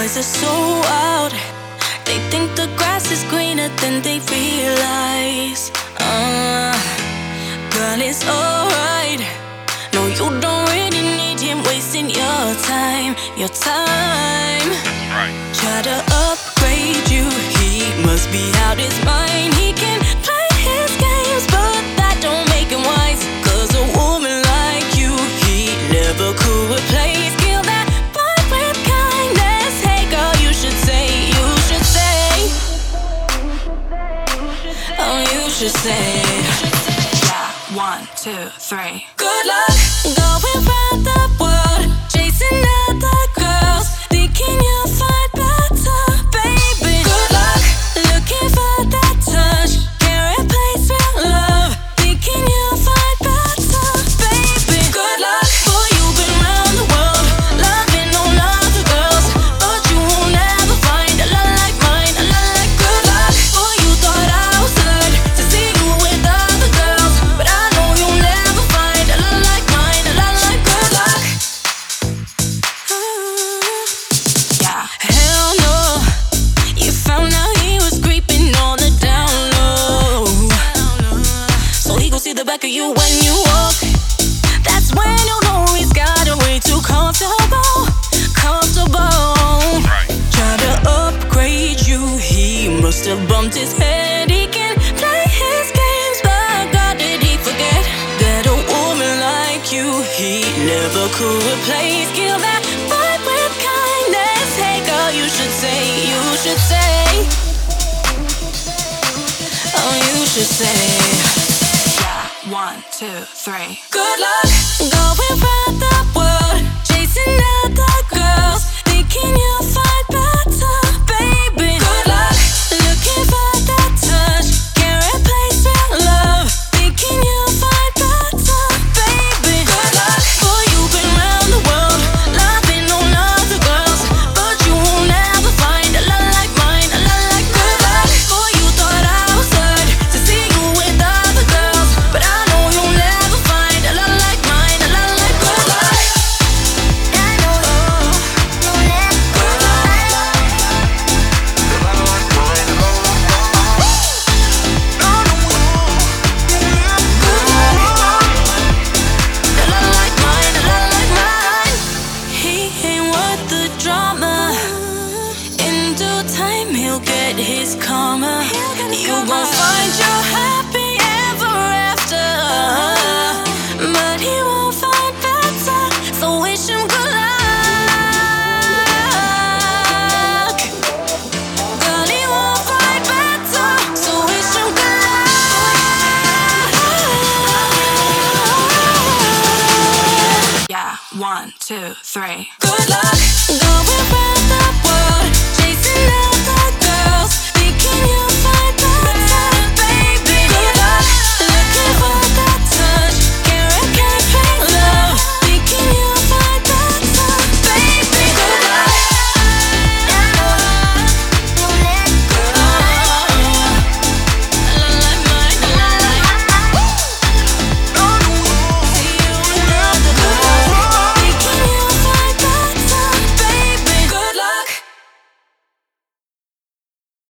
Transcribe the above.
Boys are so wild. They think the grass is greener than they realize. Girl, it's alright. No, you don't really need him wasting your time. Your time. That's right. Try to upgrade you, he must be out his mind. He can play his games, but that don't make him wise. Cause a woman like you, he never could replace. Kill that vibe with kindness. Hey girl, you should say, oh, you should say. Yeah, 1, 2, 3. Good luck going round the world, chasing other girls, thinking you'll find better, baby. Good luck looking for that touch, can't replace real love, thinking you'll find better, baby. Good luck, boy, you've been round the world, loving on other girls, but you won't ever find a love like mine, a love like good luck. Boy, you thought I was good to see you with other girls, but I know you'll never find a love like mine, a love like good luck. Yeah, hell no, you found out he was creeping on the down low, so he gon' see the back of you when you walk. That's when you know he's got a way too comfortable, comfortable. Right. Try to upgrade you, he must have bumped his head. He can play his games, but God, did he forget that a woman like you, he never could replace. Kill that vibe with kindness. Hey girl, you should say, you should say, oh, you should say. Yeah, 1, 2, 3. Good luck going round the world, chasing other girls, thinking you'll find better, baby. Good luck looking for that touch, can't replace real love, thinking you'll find better, baby. Good luck, boy, you've been round the world, loving on other girls, but you won't ever find a love like mine, a love like good luck. Boy, you thought I was good to see you with other girls, but I know you'll never find a love like mine, a love like good luck. I know you'll never good luck. A love like mine, a love like mine. He ain't worth the drama. In due time, he'll get his karma. You gon' find your happy ever after, but he won't find better. So wish him good luck. Girl, he won't find better. So wish him good luck. Yeah, 1, 2, 3. Good luck.